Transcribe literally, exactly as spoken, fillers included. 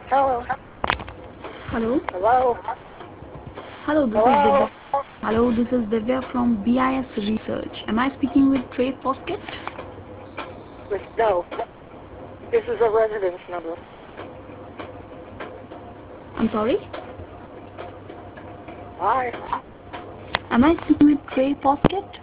Hello. Hello. Hello. Hello, this is Hello. Divya. Hello, this is Divya from B I S Research. Am I speaking with Trey Poskett? With no. This is a residence number. I'm sorry. Hi. Am I speaking with Trey Poskett?